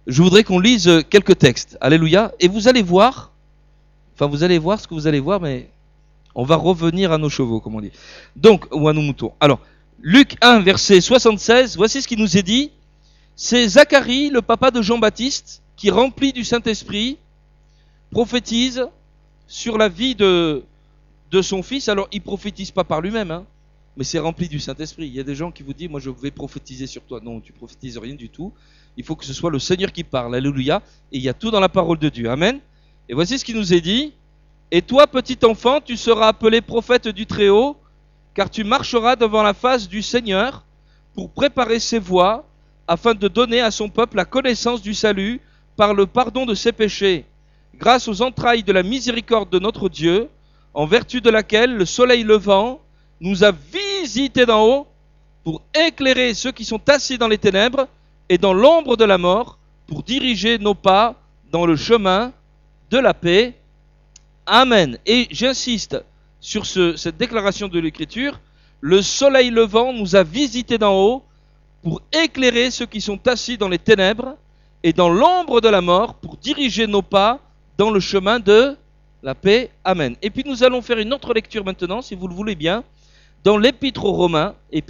je voudrais qu'on lise quelques textes. Alléluia. Et vous allez voir ce que vous allez voir, mais on va revenir à nos chevaux, comme on dit. Donc, ou à nos moutons. Alors, Luc 1, verset 76, voici ce qui nous est dit. C'est Zacharie, le papa de Jean-Baptiste, qui, rempli du Saint-Esprit, prophétise sur la vie de son fils. Alors, il prophétise pas par lui-même, hein, mais c'est rempli du Saint-Esprit. Il y a des gens qui vous disent, moi je vais prophétiser sur toi. Non, tu prophétises rien du tout. Il faut que ce soit le Seigneur qui parle. Alléluia. Et il y a tout dans la parole de Dieu. Amen. Et voici ce qui nous est dit. Et toi, petit enfant, tu seras appelé prophète du Très-Haut, car tu marcheras devant la face du Seigneur pour préparer ses voies, afin de donner à son peuple la connaissance du salut par le pardon de ses péchés, grâce aux entrailles de la miséricorde de notre Dieu, en vertu de laquelle le soleil levant nous a visités d'en haut pour éclairer ceux qui sont assis dans les ténèbres et dans l'ombre de la mort, pour diriger nos pas dans le chemin de la paix. Amen. Et j'insiste sur cette déclaration de l'Écriture. Le soleil levant nous a visités d'en haut pour éclairer ceux qui sont assis dans les ténèbres et dans l'ombre de la mort, pour diriger nos pas dans le chemin de la paix. Amen. Et puis nous allons faire une autre lecture maintenant, si vous le voulez bien, dans l'Épître aux Romains,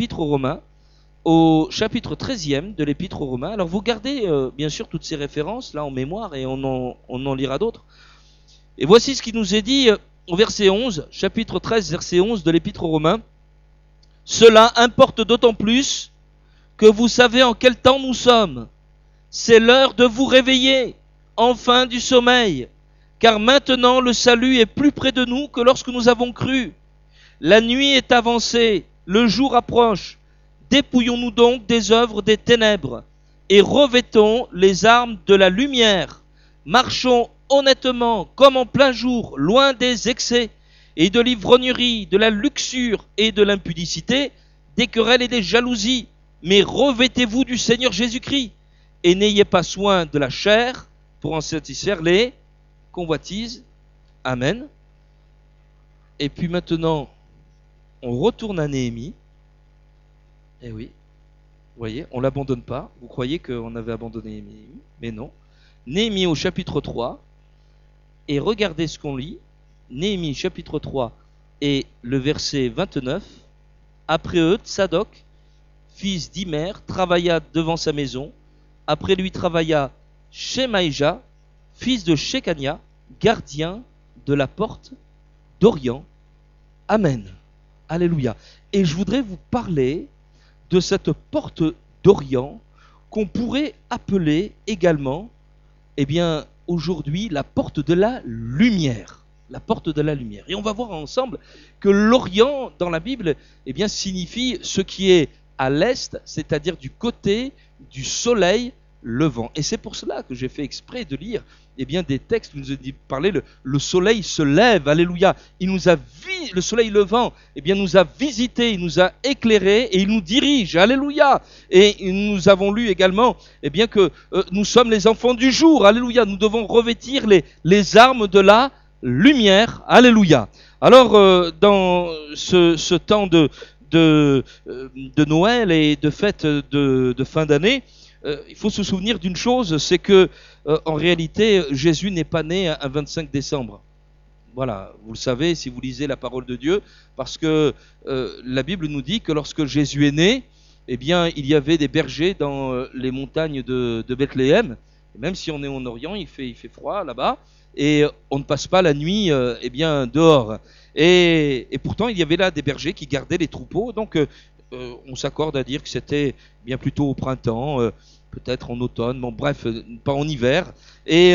au chapitre 13e de l'Épître aux Romains. Alors vous gardez bien sûr toutes ces références là en mémoire, et on en lira d'autres. Et voici ce qui nous est dit au verset 11, chapitre 13, verset 11 de l'Épître aux Romains. Cela importe d'autant plus que vous savez en quel temps nous sommes. C'est l'heure de vous réveiller, enfin du sommeil, car maintenant le salut est plus près de nous que lorsque nous avons cru. La nuit est avancée, le jour approche. Dépouillons-nous donc des œuvres des ténèbres et revêtons les armes de la lumière. Marchons honnêtement, comme en plein jour, loin des excès et de l'ivrognerie, de la luxure et de l'impudicité, des querelles et des jalousies. Mais revêtez-vous du Seigneur Jésus-Christ et n'ayez pas soin de la chair pour en satisfaire les convoitises. Amen. Et puis maintenant, on retourne à Néhémie. Eh oui, vous voyez, on ne l'abandonne pas. Vous croyez qu'on avait abandonné Néhémie, mais non. Néhémie au chapitre 3, et regardez ce qu'on lit. Néhémie chapitre 3 et le verset 29. Après eux, Tsadok, fils d'Imer, travailla devant sa maison. Après lui travailla Shemaïja, fils de Shekania, gardien de la porte d'Orient. Amen. Alléluia. Et je voudrais vous parler de cette porte d'Orient qu'on pourrait appeler également, eh bien, aujourd'hui, la porte de la lumière. La porte de la lumière. Et on va voir ensemble que l'Orient, dans la Bible, eh bien, signifie ce qui est à l'est, c'est-à-dire du côté du soleil levant. Et c'est pour cela que j'ai fait exprès de lire eh bien, des textes où il nous a parlé, le soleil se lève, alléluia. Le soleil levant eh bien, nous a visités, il nous a éclairés et il nous dirige, alléluia. Et nous avons lu également eh bien, que nous sommes les enfants du jour, alléluia. Nous devons revêtir les armes de la lumière, alléluia. Alors, dans ce temps de Noël et de fête de fin d'année, il faut se souvenir d'une chose, c'est que en réalité, Jésus n'est pas né un 25 décembre. Voilà, vous le savez si vous lisez la parole de Dieu, parce que la Bible nous dit que lorsque Jésus est né, eh bien, il y avait des bergers dans les montagnes de Bethléem. Et même si on est en Orient, il fait froid là-bas, et on ne passe pas la nuit eh bien, dehors. Et pourtant, il y avait là des bergers qui gardaient les troupeaux, donc on s'accorde à dire que c'était bien plutôt au printemps, peut-être en automne, bon bref, pas en hiver. Et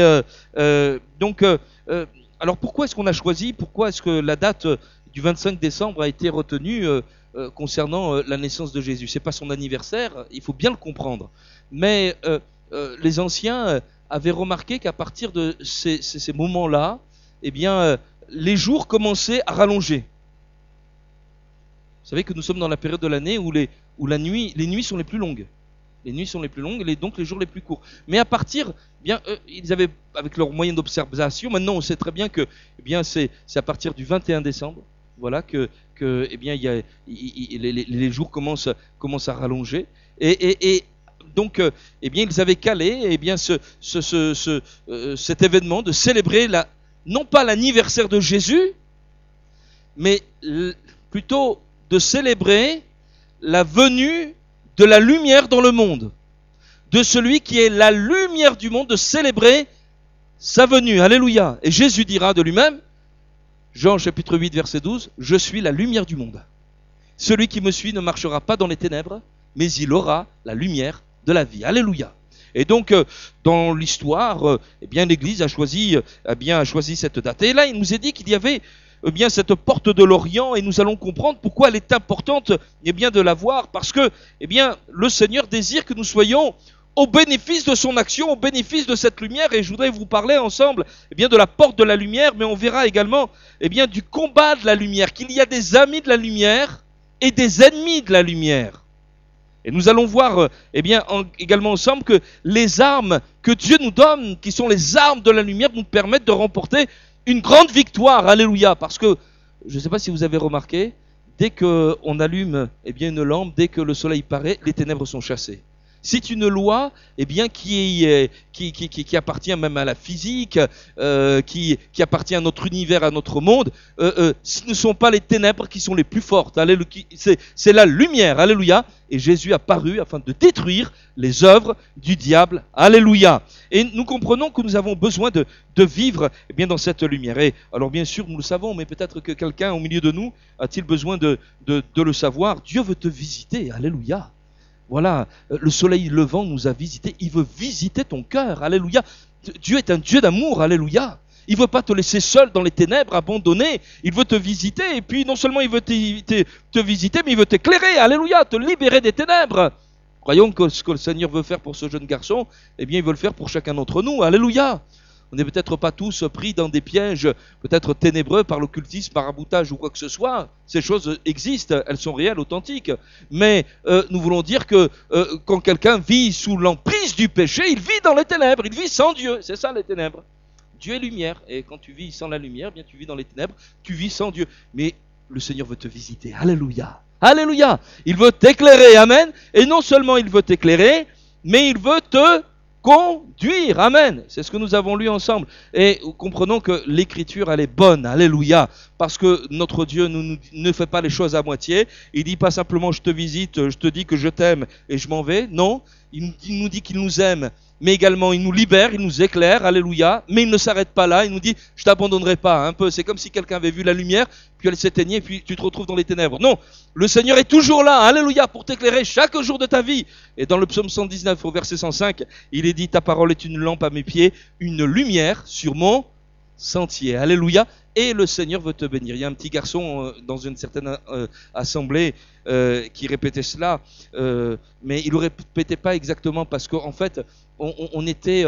alors pourquoi est-ce qu'on a choisi, pourquoi est-ce que la date du 25 décembre a été retenue concernant la naissance de Jésus? C'est pas son anniversaire, il faut bien le comprendre. Mais les anciens avaient remarqué qu'à partir de ces moments-là, eh bien, les jours commençaient à rallonger. Vous savez que nous sommes dans la période de l'année où les nuits sont les plus longues. Les nuits sont les plus longues et donc les jours les plus courts. Mais à partir, eh bien, ils avaient, avec leurs moyens d'observation, maintenant on sait très bien que eh bien, c'est à partir du 21 décembre voilà, que eh bien, les jours commencent à rallonger. Et donc, eh bien, ils avaient calé eh bien, cet événement de célébrer non pas l'anniversaire de Jésus, mais plutôt de célébrer la venue de la lumière dans le monde, de celui qui est la lumière du monde, de célébrer sa venue. Alléluia. Et Jésus dira de lui-même, Jean chapitre 8 verset 12, « Je suis la lumière du monde. Celui qui me suit ne marchera pas dans les ténèbres, mais il aura la lumière de la vie. » Alléluia. Et donc, dans l'histoire, eh bien, l'Église a choisi cette date. Et là, il nous est dit qu'il y avait eh bien, cette porte de l'Orient, et nous allons comprendre pourquoi elle est importante eh bien, de la voir, parce que eh bien, le Seigneur désire que nous soyons au bénéfice de son action, au bénéfice de cette lumière. Et je voudrais vous parler ensemble eh bien, de la porte de la lumière, mais on verra également eh bien, du combat de la lumière, qu'il y a des amis de la lumière et des ennemis de la lumière. Et nous allons voir eh bien, également ensemble que les armes que Dieu nous donne, qui sont les armes de la lumière, nous permettent de remporter une grande victoire. Alléluia. Parce que, je ne sais pas si vous avez remarqué, dès qu'on allume eh bien, une lampe, dès que le soleil paraît, les ténèbres sont chassées. C'est une loi eh bien, qui appartient même à la physique, qui appartient à notre univers, à notre monde. Ce ne sont pas les ténèbres qui sont les plus fortes. Alléluia. C'est la lumière. Alléluia. Et Jésus a paru afin de détruire les œuvres du diable. Alléluia. Et nous comprenons que nous avons besoin de vivre eh bien, dans cette lumière. Et alors bien sûr, nous le savons, mais peut-être que quelqu'un au milieu de nous a-t-il besoin de le savoir. Dieu veut te visiter. Alléluia. Voilà, le soleil levant nous a visités. Il veut visiter ton cœur. Alléluia. Dieu est un Dieu d'amour. Alléluia. Il ne veut pas te laisser seul dans les ténèbres, abandonné. Il veut te visiter. Et puis non seulement il veut te visiter, mais il veut t'éclairer. Alléluia. Te libérer des ténèbres. Croyons que ce que le Seigneur veut faire pour ce jeune garçon, eh bien il veut le faire pour chacun d'entre nous. Alléluia. On n'est peut-être pas tous pris dans des pièges peut-être ténébreux par l'occultisme, par aboutage ou quoi que ce soit. Ces choses existent, elles sont réelles, authentiques. Mais nous voulons dire que quand quelqu'un vit sous l'emprise du péché, il vit dans les ténèbres, il vit sans Dieu. C'est ça les ténèbres. Dieu est lumière. Et quand tu vis sans la lumière, bien tu vis dans les ténèbres, tu vis sans Dieu. Mais le Seigneur veut te visiter. Alléluia. Alléluia. Il veut t'éclairer. Amen. Et non seulement il veut t'éclairer, mais il veut te conduire. Amen. C'est ce que nous avons lu ensemble. Et comprenons que l'écriture, elle est bonne. Alléluia. Parce que notre Dieu ne fait pas les choses à moitié. Il dit pas simplement je te visite, je te dis que je t'aime et je m'en vais. Non. Il nous dit qu'il nous aime, mais également il nous libère, il nous éclaire. Alléluia. Mais il ne s'arrête pas là. Il nous dit je t'abandonnerai pas. Un peu. C'est comme si quelqu'un avait vu la lumière, puis elle s'éteignait, et puis tu te retrouves dans les ténèbres. Non. Le Seigneur est toujours là. Alléluia. Pour t'éclairer chaque jour de ta vie. Et dans le psaume 119 au verset 105, il est dit ta parole est une lampe à mes pieds, une lumière sur mon sentier. Alléluia. Et le Seigneur veut te bénir. Il y a un petit garçon dans une certaine assemblée qui répétait cela, mais il ne le répétait pas exactement parce qu'en fait, on était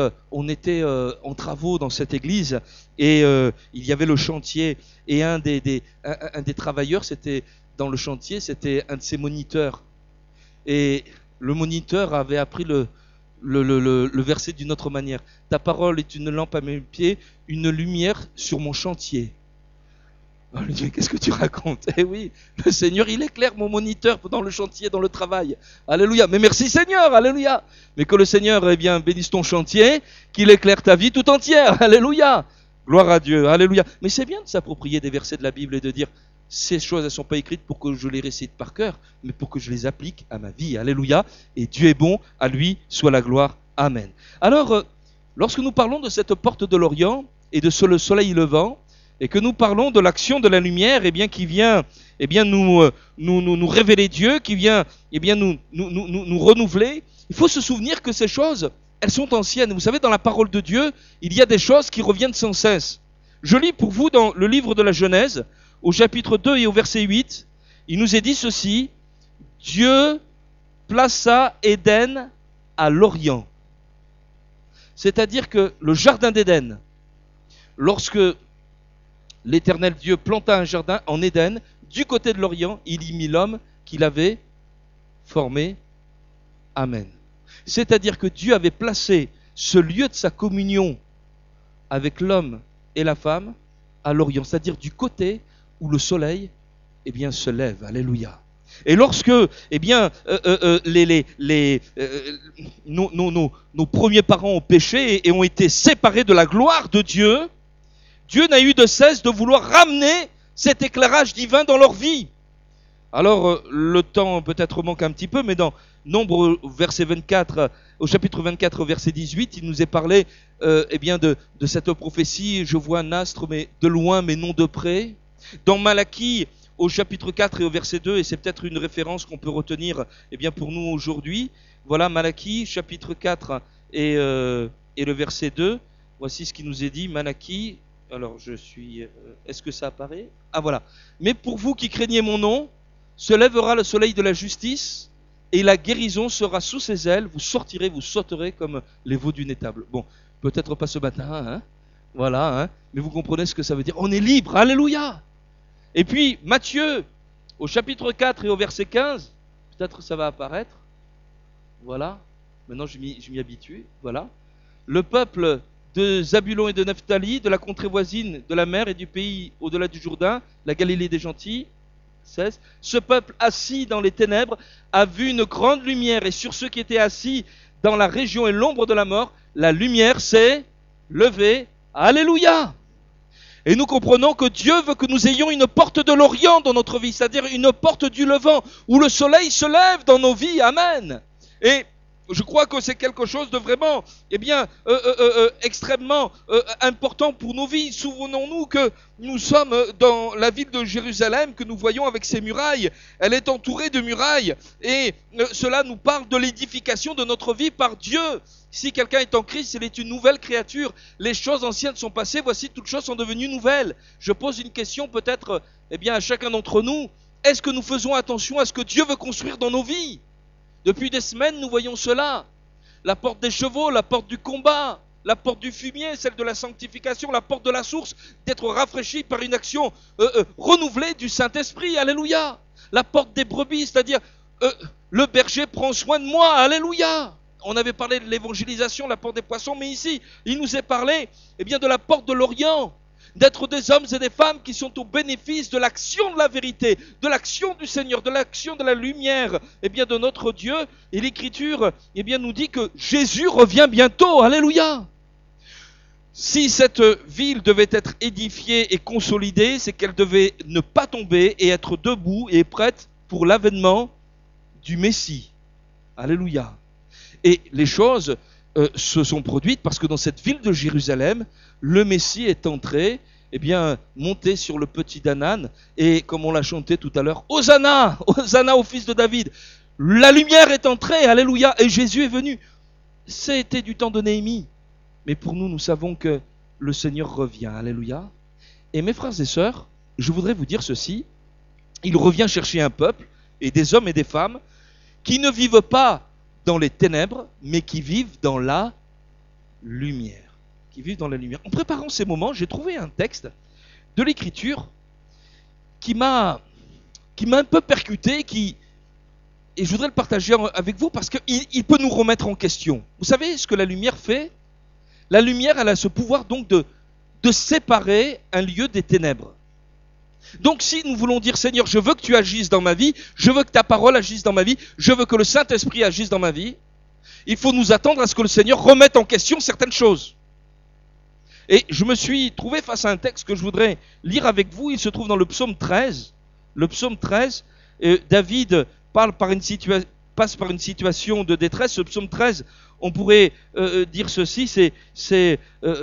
en travaux dans cette église et il y avait le chantier et un des travailleurs, c'était dans le chantier, c'était un de ses moniteurs. Et le moniteur avait appris le verset d'une autre manière. Ta parole est une lampe à mes pieds, une lumière sur mon chantier. On lui dit, qu'est-ce que tu racontes? Eh oui, le Seigneur, il éclaire mon moniteur dans le chantier, dans le travail. Alléluia. Mais merci Seigneur, alléluia. Mais que le Seigneur, eh bien, bénisse ton chantier, qu'il éclaire ta vie tout entière. Alléluia. Gloire à Dieu, alléluia. Mais c'est bien de s'approprier des versets de la Bible et de dire, ces choses, elles ne sont pas écrites pour que je les récite par cœur, mais pour que je les applique à ma vie. Alléluia. Et Dieu est bon, à lui soit la gloire. Amen. Alors, lorsque nous parlons de cette porte de l'Orient et de le soleil levant, et que nous parlons de l'action de la lumière, eh bien, qui vient eh bien, nous révéler Dieu, qui vient eh bien, nous renouveler, il faut se souvenir que ces choses, elles sont anciennes. Vous savez, dans la parole de Dieu, il y a des choses qui reviennent sans cesse. Je lis pour vous dans le livre de la Genèse, au chapitre 2 et au verset 8, il nous est dit ceci, Dieu plaça Éden à l'Orient. C'est-à-dire que le jardin d'Éden, lorsque l'Éternel Dieu planta un jardin en Éden, du côté de l'Orient, il y mit l'homme qu'il avait formé. Amen. C'est-à-dire que Dieu avait placé ce lieu de sa communion avec l'homme et la femme à l'Orient, c'est-à-dire du côté où le soleil eh bien, se lève. Alléluia. Et lorsque, eh bien, nos premiers parents ont péché et ont été séparés de la gloire de Dieu, Dieu n'a eu de cesse de vouloir ramener cet éclairage divin dans leur vie. Alors, le temps peut-être manque un petit peu, mais dans Nombre verset 24, au chapitre 24, au verset 18, il nous est parlé eh bien de cette prophétie. Je vois un astre, mais de loin, mais non de près. Dans Malachie, au chapitre 4 et au verset 2, et c'est peut-être une référence qu'on peut retenir eh bien pour nous aujourd'hui. Voilà Malachie, chapitre 4 et le verset 2. Voici ce qui nous est dit, Malachie. Alors, est-ce que ça apparaît? Ah, voilà. Mais pour vous qui craignez mon nom, se lèvera le soleil de la justice, et la guérison sera sous ses ailes. Vous sortirez, vous sauterez comme les veaux d'une étable. Bon, peut-être pas ce matin, hein. Voilà, hein. Mais vous comprenez ce que ça veut dire. On est libre, alléluia. Et puis, Matthieu, au chapitre 4 et au verset 15, peut-être ça va apparaître. Voilà, maintenant je m'y habitue. Voilà. Le peuple de Zabulon et de Nephtali, de la contrée voisine de la mer et du pays au-delà du Jourdain, la Galilée des gentils. 16. Ce peuple assis dans les ténèbres a vu une grande lumière, et sur ceux qui étaient assis dans la région et l'ombre de la mort, la lumière s'est levée. Alléluia! Et nous comprenons que Dieu veut que nous ayons une porte de l'Orient dans notre vie, c'est-à-dire une porte du Levant, où le soleil se lève dans nos vies. Amen. Et je crois que c'est quelque chose de vraiment, eh bien, extrêmement important pour nos vies. Souvenons-nous que nous sommes dans la ville de Jérusalem, que nous voyons avec ses murailles. Elle est entourée de murailles, et cela nous parle de l'édification de notre vie par Dieu. Si quelqu'un est en Christ, il est une nouvelle créature. Les choses anciennes sont passées, voici toutes choses sont devenues nouvelles. Je pose une question peut-être, eh bien, à chacun d'entre nous. Est-ce que nous faisons attention à ce que Dieu veut construire dans nos vies? Depuis des semaines, nous voyons cela. La porte des chevaux, la porte du combat, la porte du fumier, celle de la sanctification, la porte de la source, d'être rafraîchi par une action renouvelée du Saint-Esprit. Alléluia. La porte des brebis, c'est-à-dire le berger prend soin de moi. Alléluia. On avait parlé de l'évangélisation, la porte des poissons, mais ici, il nous est parlé eh bien, de la porte de l'Orient. D'être des hommes et des femmes qui sont au bénéfice de l'action de la vérité, de l'action du Seigneur, de l'action de la lumière, eh bien de notre Dieu. Et l'Écriture, eh bien, nous dit que Jésus revient bientôt. Alléluia. Si cette ville devait être édifiée et consolidée, c'est qu'elle devait ne pas tomber et être debout et prête pour l'avènement du Messie. Alléluia. Et les choses se sont produites parce que dans cette ville de Jérusalem, le Messie est entré, eh bien, monté sur le petit d'Anan, et comme on l'a chanté tout à l'heure, Hosanna, Hosanna au fils de David. La lumière est entrée, alléluia, et Jésus est venu. C'était du temps de Néhémie, mais pour nous, nous savons que le Seigneur revient, alléluia. Et mes frères et sœurs, je voudrais vous dire ceci, il revient chercher un peuple, et des hommes et des femmes, qui ne vivent pas dans les ténèbres, mais qui vivent dans la lumière. Qui vivent dans la lumière. En préparant ces moments, j'ai trouvé un texte de l'Écriture qui m'a un peu percuté, et je voudrais le partager avec vous parce qu'il peut nous remettre en question. Vous savez ce que la lumière fait? La lumière, elle a ce pouvoir donc de séparer un lieu des ténèbres. Donc si nous voulons dire, Seigneur, je veux que tu agisses dans ma vie, je veux que ta parole agisse dans ma vie, je veux que le Saint-Esprit agisse dans ma vie, il faut nous attendre à ce que le Seigneur remette en question certaines choses. Et je me suis trouvé face à un texte que je voudrais lire avec vous. Il se trouve dans le psaume 13. Le psaume 13, David passe par une situation de détresse. Ce psaume 13, on pourrait dire ceci, c'est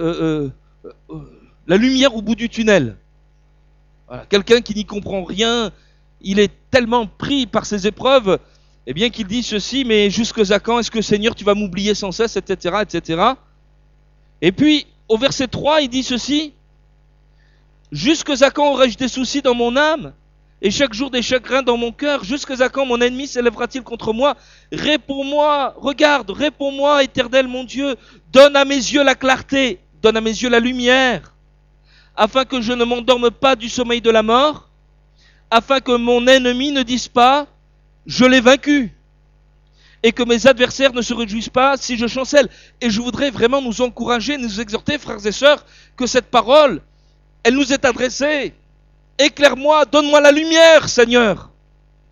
la lumière au bout du tunnel. Voilà. Quelqu'un qui n'y comprend rien, il est tellement pris par ses épreuves, eh bien qu'il dit ceci, mais jusqu'à quand est-ce que Seigneur tu vas m'oublier sans cesse, etc., etc. Et puis, au verset 3, il dit ceci, « Jusqu'à quand aurai-je des soucis dans mon âme, et chaque jour des chagrins dans mon cœur? Jusqu'à quand mon ennemi s'élèvera-t-il contre moi? Réponds-moi, regarde, réponds-moi, Éternel mon Dieu, donne à mes yeux la clarté, donne à mes yeux la lumière, afin que je ne m'endorme pas du sommeil de la mort, afin que mon ennemi ne dise pas, je l'ai vaincu. » Et que mes adversaires ne se réjouissent pas si je chancelle. Et je voudrais vraiment nous encourager, nous exhorter, frères et sœurs, que cette parole, elle nous est adressée. Éclaire-moi, donne-moi la lumière, Seigneur,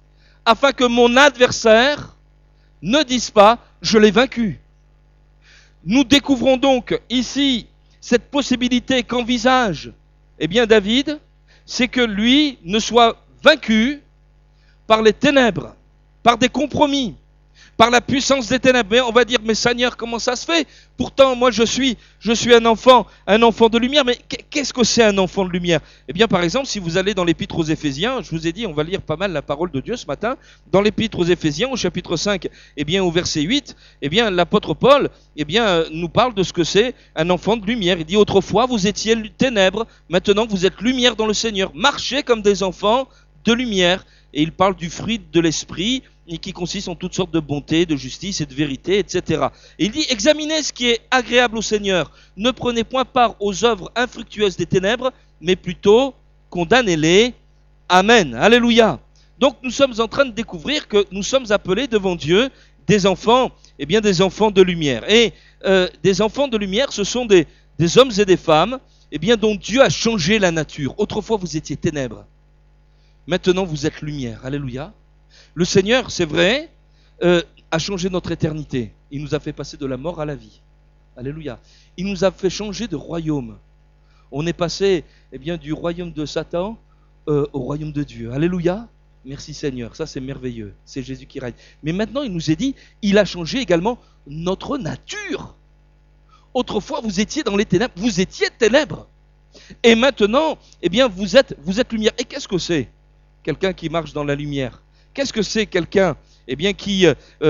afin que mon adversaire ne dise pas « je l'ai vaincu ». Nous découvrons donc ici cette possibilité qu'envisage David, c'est que lui ne soit vaincu par les ténèbres, par des compromis, par la puissance des ténèbres. Mais on va dire, mais Seigneur, comment ça se fait? Pourtant, moi, je suis un enfant de lumière. Mais qu'est-ce que c'est un enfant de lumière? Eh bien, par exemple, si vous allez dans l'épître aux Éphésiens, je vous ai dit, on va lire pas mal la parole de Dieu ce matin. Dans l'épître aux Éphésiens, au chapitre 5, au verset 8, l'apôtre Paul, nous parle de ce que c'est un enfant de lumière. Il dit, autrefois, vous étiez ténèbres, maintenant vous êtes lumière dans le Seigneur. Marchez comme des enfants de lumière. Et il parle du fruit de l'esprit, et qui consiste en toutes sortes de bonté, de justice et de vérité, etc. Et il dit, examinez ce qui est agréable au Seigneur. Ne prenez point part aux œuvres infructueuses des ténèbres, mais plutôt condamnez-les. Amen. Alléluia. Donc nous sommes en train de découvrir que nous sommes appelés devant Dieu des enfants, des enfants de lumière. Et des enfants de lumière, ce sont des hommes et des femmes, dont Dieu a changé la nature. Autrefois vous étiez ténèbres. Maintenant vous êtes lumière. Alléluia. Le Seigneur, c'est vrai, a changé notre éternité. Il nous a fait passer de la mort à la vie. Alléluia. Il nous a fait changer de royaume. On est passé du royaume de Satan au royaume de Dieu. Alléluia. Merci Seigneur. Ça, c'est merveilleux. C'est Jésus qui règne. Mais maintenant, il nous est dit, il a changé également notre nature. Autrefois, vous étiez dans les ténèbres. Vous étiez ténèbres. Et maintenant, vous êtes lumière. Et qu'est-ce que c'est? Quelqu'un qui marche dans la lumière. Qu'est-ce que c'est quelqu'un qui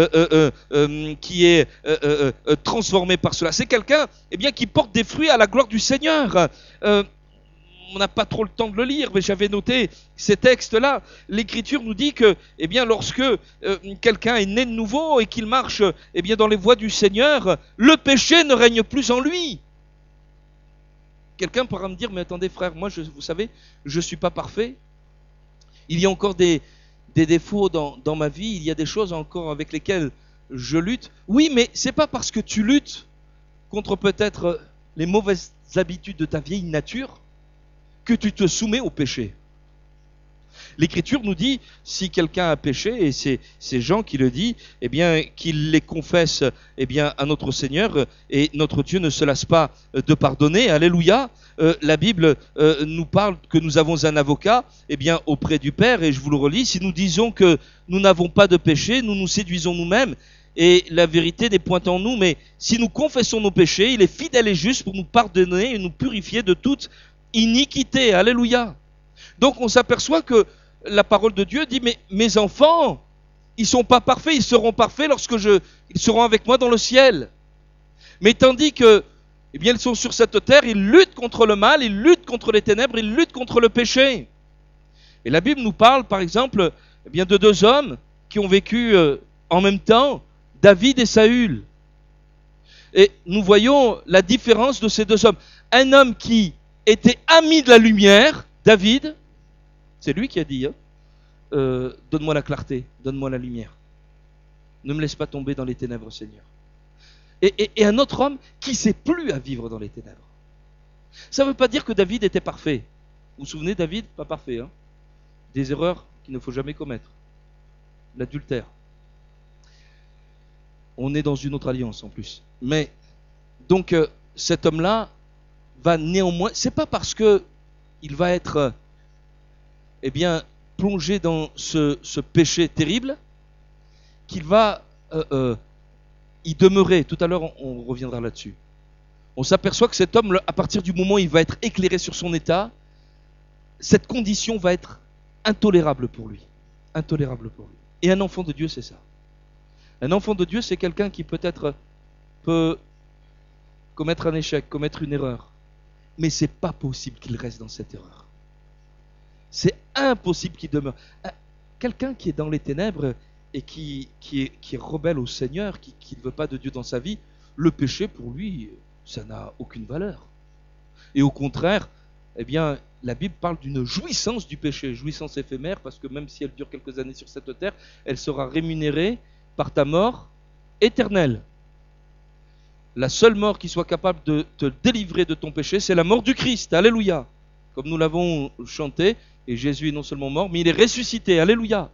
est transformé par cela? C'est quelqu'un qui porte des fruits à la gloire du Seigneur. On n'a pas trop le temps de le lire, mais j'avais noté ces textes-là. L'Écriture nous dit que lorsque quelqu'un est né de nouveau et qu'il marche dans les voies du Seigneur, le péché ne règne plus en lui. Quelqu'un pourra me dire, mais attendez frère, moi vous savez, je ne suis pas parfait. Il y a encore des défauts dans ma vie, il y a des choses encore avec lesquelles je lutte. Oui, mais c'est pas parce que tu luttes contre peut-être les mauvaises habitudes de ta vieille nature que tu te soumets au péché. L'Écriture nous dit, si quelqu'un a péché, et c'est Jean qui le dit, qu'il les confesse à notre Seigneur, et notre Dieu ne se lasse pas de pardonner. Alléluia. La Bible nous parle que nous avons un avocat auprès du Père, et je vous le relis, si nous disons que nous n'avons pas de péché, nous nous séduisons nous-mêmes, et la vérité n'est point en nous, mais si nous confessons nos péchés, il est fidèle et juste pour nous pardonner et nous purifier de toute iniquité. Alléluia. Donc on s'aperçoit que la parole de Dieu dit, mais mes enfants, ils ne sont pas parfaits, ils seront parfaits lorsque ils seront avec moi dans le ciel. Mais tandis que, ils sont sur cette terre, ils luttent contre le mal, ils luttent contre les ténèbres, ils luttent contre le péché. Et la Bible nous parle, par exemple, de deux hommes qui ont vécu en même temps, David et Saül. Et nous voyons la différence de ces deux hommes. Un homme qui était ami de la lumière, David, c'est lui qui a dit, donne-moi la clarté, donne-moi la lumière. Ne me laisse pas tomber dans les ténèbres, Seigneur. Et un autre homme qui ne sait plus à vivre dans les ténèbres. Ça ne veut pas dire que David était parfait. Vous vous souvenez, David, pas parfait. Des erreurs qu'il ne faut jamais commettre. L'adultère. On est dans une autre alliance en plus. Mais, donc, cet homme-là va néanmoins... C'est pas parce que il va être... plongé dans ce péché terrible, qu'il va y demeurer. Tout à l'heure, on reviendra là-dessus. On s'aperçoit que cet homme, à partir du moment où il va être éclairé sur son état, cette condition va être intolérable pour lui. Intolérable pour lui. Et un enfant de Dieu, c'est ça. Un enfant de Dieu, c'est quelqu'un qui peut-être peut commettre un échec, commettre une erreur. Mais c'est pas possible qu'il reste dans cette erreur. C'est impossible qu'il demeure. Quelqu'un qui est dans les ténèbres et qui est rebelle au Seigneur, qui ne veut pas de Dieu dans sa vie, le péché pour lui, ça n'a aucune valeur. Et au contraire, la Bible parle d'une jouissance du péché, jouissance éphémère, parce que même si elle dure quelques années sur cette terre, elle sera rémunérée par ta mort éternelle. La seule mort qui soit capable de te délivrer de ton péché, c'est la mort du Christ. Alléluia. Comme nous l'avons chanté, et Jésus est non seulement mort, mais il est ressuscité. Alléluia.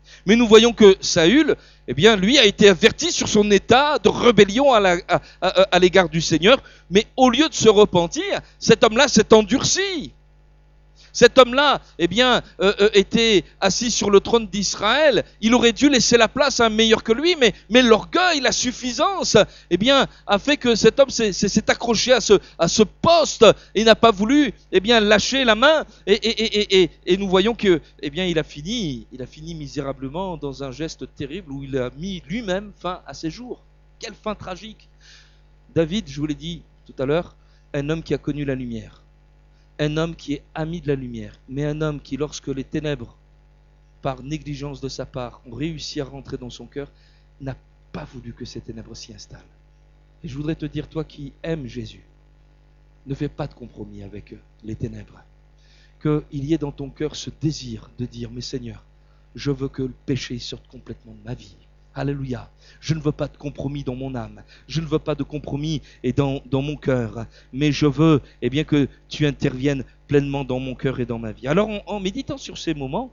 Mais nous voyons que Saül, eh bien, lui a été averti sur son état de rébellion à l'égard du Seigneur, mais au lieu de se repentir, cet homme-là s'est endurci. Cet homme-là, eh bien, était assis sur le trône d'Israël. Il aurait dû laisser la place à un meilleur que lui, mais l'orgueil, la suffisance, eh bien, a fait que cet homme s'est accroché à ce poste et n'a pas voulu, eh bien, lâcher la main. Et nous voyons que, eh bien, il a fini misérablement dans un geste terrible où il a mis lui-même fin à ses jours. Quelle fin tragique! David, je vous l'ai dit tout à l'heure, un homme qui a connu la lumière. Un homme qui est ami de la lumière, mais un homme qui, lorsque les ténèbres, par négligence de sa part, ont réussi à rentrer dans son cœur, n'a pas voulu que ces ténèbres s'y installent. Et je voudrais te dire, toi qui aimes Jésus, ne fais pas de compromis avec les ténèbres. Qu'il y ait dans ton cœur ce désir de dire, mais Seigneur, je veux que le péché sorte complètement de ma vie. Alléluia. Je ne veux pas de compromis dans mon âme. Je ne veux pas de compromis dans mon cœur. Mais je veux, eh bien, que tu interviennes pleinement dans mon cœur et dans ma vie. Alors, en méditant sur ces moments,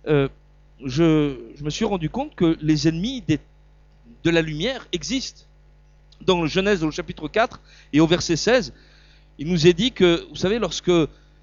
je me suis rendu compte que les ennemis de la lumière existent. Dans Genèse, au chapitre 4 et au verset 16, il nous est dit que, vous savez, lorsque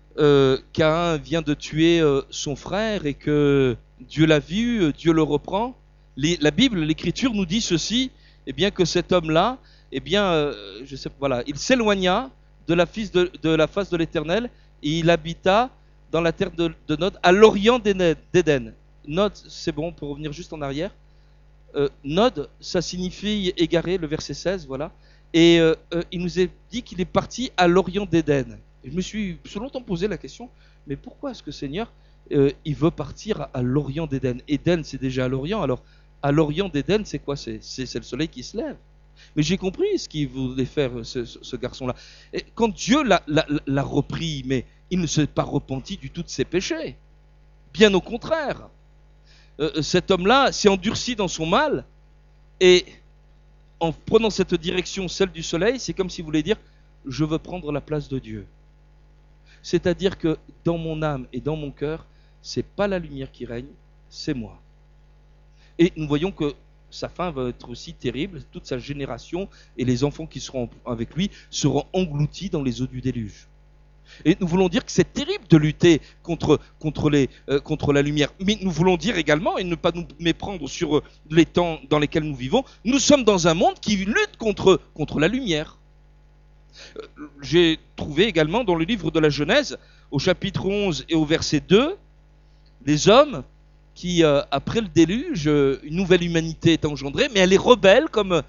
Caïn vient de tuer son frère et que Dieu l'a vu, Dieu le reprend, la Bible, l'Écriture nous dit ceci, eh bien que cet homme-là, eh bien, il s'éloigna de la face de l'Éternel et il habita dans la terre de Nod, à l'orient d'Éden. Nod, c'est bon, pour revenir juste en arrière. Nod, ça signifie égaré, le verset 16, voilà. Et il nous est dit qu'il est parti à l'orient d'Éden. Et je me suis longtemps posé la question, mais pourquoi est-ce que Seigneur, il veut partir à l'orient d'Éden? Éden, c'est déjà à l'orient, alors à l'orient d'Éden, c'est quoi? C'est le soleil qui se lève. Mais j'ai compris ce qu'il voulait faire, ce garçon-là. Et quand Dieu l'a repris, mais il ne s'est pas repenti du tout de ses péchés. Bien au contraire. Cet homme-là s'est endurci dans son mal, et en prenant cette direction, celle du soleil, c'est comme s'il voulait dire, je veux prendre la place de Dieu. C'est-à-dire que dans mon âme et dans mon cœur, c'est pas la lumière qui règne, c'est moi. Et nous voyons que sa fin va être aussi terrible, toute sa génération et les enfants qui seront avec lui seront engloutis dans les eaux du déluge. Et nous voulons dire que c'est terrible de lutter contre la lumière. Mais nous voulons dire également, et ne pas nous méprendre sur les temps dans lesquels nous vivons, nous sommes dans un monde qui lutte contre la lumière. J'ai trouvé également dans le livre de la Genèse, au chapitre 11 et au verset 2, les hommes qui, après le déluge, une nouvelle humanité est engendrée, mais elle est rebelle comme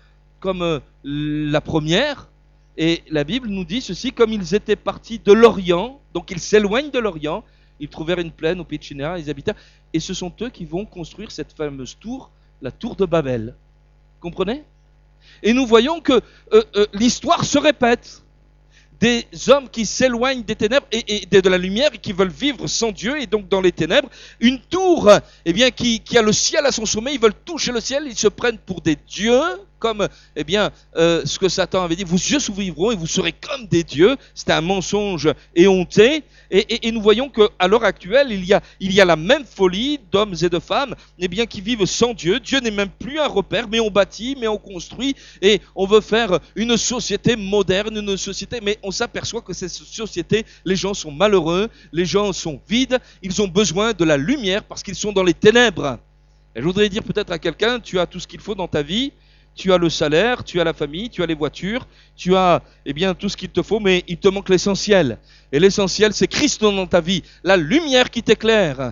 la première. Et la Bible nous dit ceci, comme ils étaient partis de l'Orient, donc ils s'éloignent de l'Orient, ils trouvèrent une plaine au pays de Shinéar, ils habitèrent, et ce sont eux qui vont construire cette fameuse tour, la tour de Babel. Comprenez? Et nous voyons que l'histoire se répète. Des hommes qui s'éloignent des ténèbres et de la lumière et qui veulent vivre sans Dieu et donc dans les ténèbres. Une tour, eh bien, qui a le ciel à son sommet, ils veulent toucher le ciel, ils se prennent pour des dieux, comme eh bien, ce que Satan avait dit, vos yeux s'ouvriront et vous serez comme des dieux. C'était un mensonge éhonté. Et nous voyons qu'à l'heure actuelle, il y a la même folie d'hommes et de femmes eh bien, qui vivent sans Dieu. Dieu n'est même plus un repère, mais on bâtit, mais on construit, et on veut faire une société moderne, une société, mais on s'aperçoit que cette société, les gens sont malheureux, les gens sont vides, ils ont besoin de la lumière parce qu'ils sont dans les ténèbres. Et je voudrais dire peut-être à quelqu'un, tu as tout ce qu'il faut dans ta vie, tu as le salaire, tu as la famille, tu as les voitures, tu as eh bien, tout ce qu'il te faut, mais il te manque l'essentiel. Et l'essentiel, c'est Christ dans ta vie, la lumière qui t'éclaire.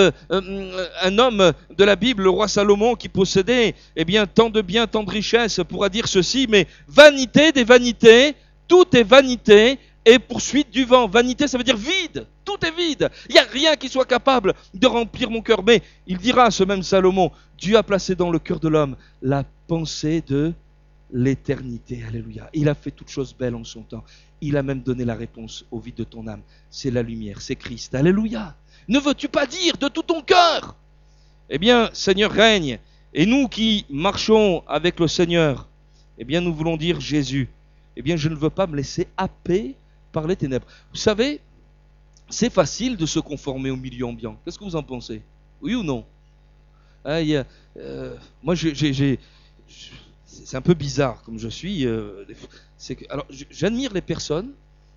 Un homme de la Bible, le roi Salomon, qui possédait eh bien, tant de biens, tant de richesses, pourra dire ceci, mais vanité des vanités, tout est vanité et poursuite du vent. Vanité, ça veut dire vide. Tout est vide. Il n'y a rien qui soit capable de remplir mon cœur. Mais il dira à ce même Salomon, Dieu a placé dans le cœur de l'homme la pensée de l'éternité. Alléluia. Il a fait toutes choses belles en son temps. Il a même donné la réponse au vide de ton âme. C'est la lumière, c'est Christ. Alléluia. Ne veux-tu pas dire de tout ton cœur? Eh bien, Seigneur règne. Et nous qui marchons avec le Seigneur, eh bien, nous voulons dire Jésus. Eh bien, je ne veux pas me laisser happer par les ténèbres. Vous savez, c'est facile de se conformer au milieu ambiant. Qu'est-ce que vous en pensez? Oui ou non? Ah, moi, c'est un peu bizarre comme je suis. Alors, j'admire les personnes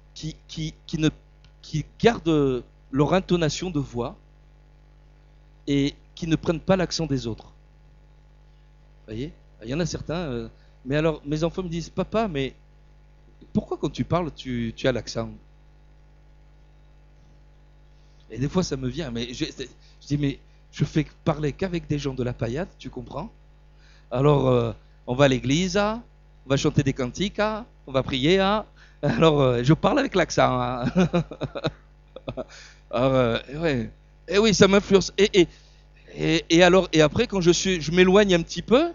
qui gardent leur intonation de voix et qui ne prennent pas l'accent des autres. Vous voyez? Il y en a certains. Mais alors, mes enfants me disent, papa, mais pourquoi quand tu parles, tu as l'accent? Et des fois, ça me vient. Mais je dis, mais je fais parler qu'avec des gens de la paillade, tu comprends? Alors, on va à l'église, on va chanter des cantiques, on va prier. Alors, je parle avec l'accent. Alors, ouais. Et oui, ça m'influence. Et alors, et après, quand je m'éloigne un petit peu,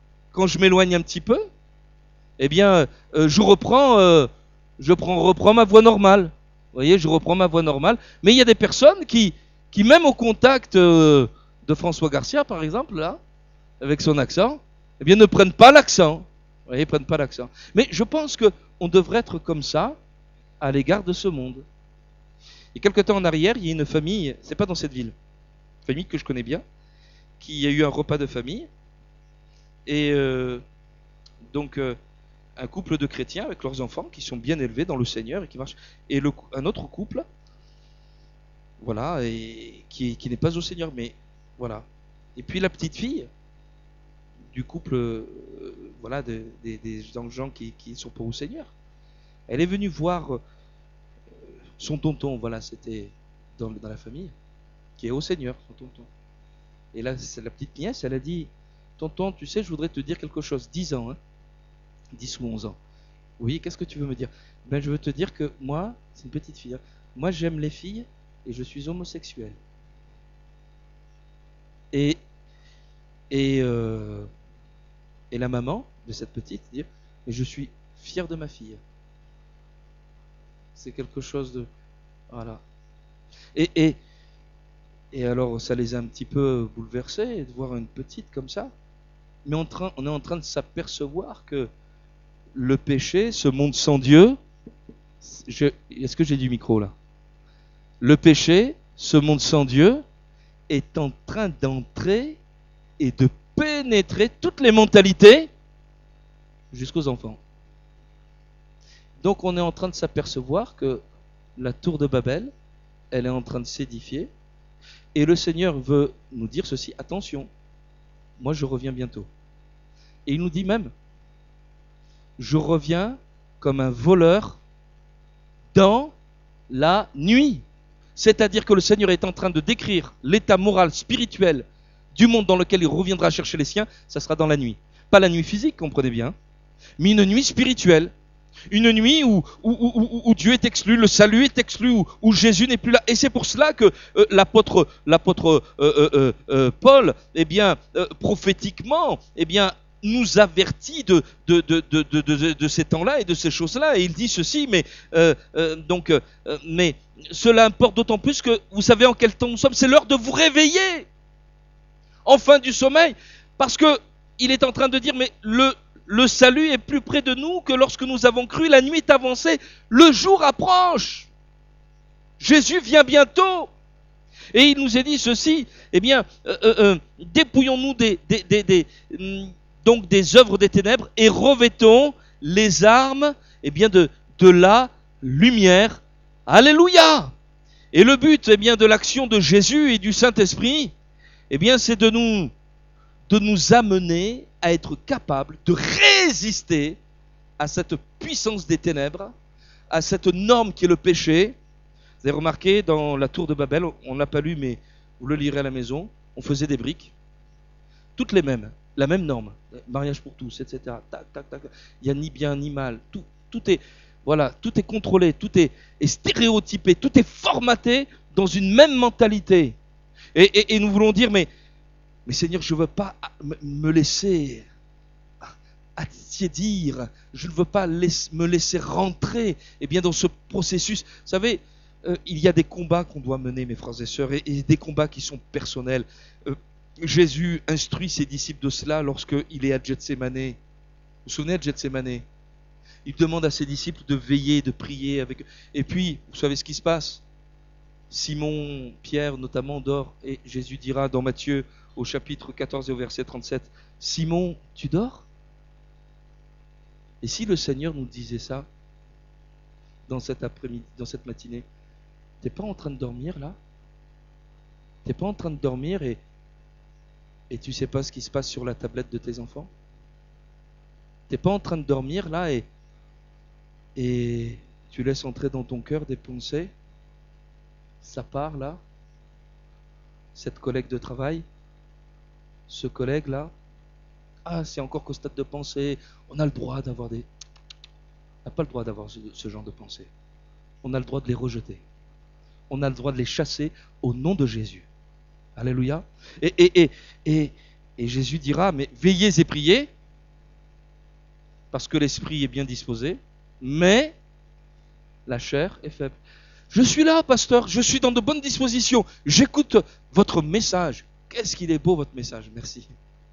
eh bien, je reprends ma voix normale. Vous voyez, je reprends ma voix normale. Mais il y a des personnes qui même au contact de François Garcia, par exemple, là, avec son accent, eh bien, ne prennent pas l'accent. Vous voyez, prennent pas l'accent. Mais je pense qu'on devrait être comme ça à l'égard de ce monde. Et quelque temps en arrière, il y a une famille, c'est pas dans cette ville, une famille que je connais bien, qui a eu un repas de famille. Et donc, un couple de chrétiens avec leurs enfants qui sont bien élevés dans le Seigneur et qui marchent. Et un autre couple, voilà, et qui n'est pas au Seigneur, mais voilà. Et puis la petite fille du couple, voilà, des gens qui sont pas au Seigneur, elle est venue voir son tonton, voilà, c'était dans la famille, qui est au Seigneur, son tonton. Et là, c'est la petite nièce, elle a dit, tonton, tu sais, je voudrais te dire quelque chose. 10 ans, 10 ou 11 ans. Oui, qu'est-ce que tu veux me dire? Ben, je veux te dire que moi, c'est une petite fille, moi j'aime les filles et je suis homosexuel. Et la maman de cette petite dit, mais je suis fier de ma fille. C'est quelque chose de... Voilà. Et alors, ça les a un petit peu bouleversés de voir une petite comme ça. Mais on est en train de s'apercevoir que le péché, ce monde sans Dieu... Est-ce que j'ai du micro là? Le péché, ce monde sans Dieu, est en train d'entrer et de pénétrer toutes les mentalités jusqu'aux enfants. Donc on est en train de s'apercevoir que la tour de Babel, elle est en train de s'édifier. Et le Seigneur veut nous dire ceci, attention, moi je reviens bientôt. Et il nous dit même, je reviens comme un voleur dans la nuit. C'est-à-dire que le Seigneur est en train de décrire l'état moral, spirituel du monde dans lequel il reviendra chercher les siens, ça sera dans la nuit. Pas la nuit physique, comprenez bien, mais une nuit spirituelle. Une nuit où Dieu est exclu, le salut est exclu, où Jésus n'est plus là. Et c'est pour cela que l'apôtre Paul, eh bien, prophétiquement, eh bien, nous avertit de ces temps-là et de ces choses-là. Et il dit ceci, mais cela importe d'autant plus que vous savez en quel temps nous sommes. C'est l'heure de vous réveiller, enfin du sommeil, parce que il est en train de dire, mais le salut est plus près de nous que lorsque nous avons cru. La nuit est avancée, le jour approche. Jésus vient bientôt. Et il nous est dit ceci, eh bien, dépouillons-nous donc des œuvres des ténèbres et revêtons les armes, eh bien, de la lumière. Alléluia! Et le but, eh bien, de l'action de Jésus et du Saint-Esprit, eh bien, c'est de nous amener à être capables de résister à cette puissance des ténèbres, à cette norme qui est le péché. Vous avez remarqué, dans la tour de Babel, on ne l'a pas lu, mais vous le lirez à la maison, on faisait des briques, toutes les mêmes, la même norme, mariage pour tous, etc. Tac, tac, tac. Il n'y a ni bien ni mal, tout est, voilà, tout est contrôlé, tout est stéréotypé, tout est formaté dans une même mentalité. Et nous voulons dire, mais Seigneur, je ne veux pas me laisser attiédir, je ne veux pas me laisser rentrer dans ce processus. Vous savez, il y a des combats qu'on doit mener, mes frères et sœurs, et des combats qui sont personnels. Jésus instruit ses disciples de cela lorsqu'il est à Gethsémane. Vous vous souvenez de Gethsémane? Il demande à ses disciples de veiller, de prier avec eux. Et puis, vous savez ce qui se passe? Simon, Pierre notamment dort, et Jésus dira dans Matthieu au chapitre 14 et au verset 37, Simon, tu dors? Et si le Seigneur nous disait ça dans cet après-midi, dans cette matinée, t'es pas en train de dormir là? T'es pas en train de dormir et tu sais pas ce qui se passe sur la tablette de tes enfants? T'es pas en train de dormir là et tu laisses entrer dans ton cœur des pensées? Ça part là? Cette collègue de travail? Ce collègue là? Ah, c'est encore qu'au stade de pensée. On a le droit d'avoir des... On n'a pas le droit d'avoir ce genre de pensée. On a le droit de les rejeter. On a le droit de les chasser au nom de Jésus. Alléluia. Et Jésus dira, mais veillez et priez, parce que l'esprit est bien disposé, mais la chair est faible. Je suis là, pasteur, je suis dans de bonnes dispositions. J'écoute votre message. Qu'est-ce qu'il est beau, votre message. Merci.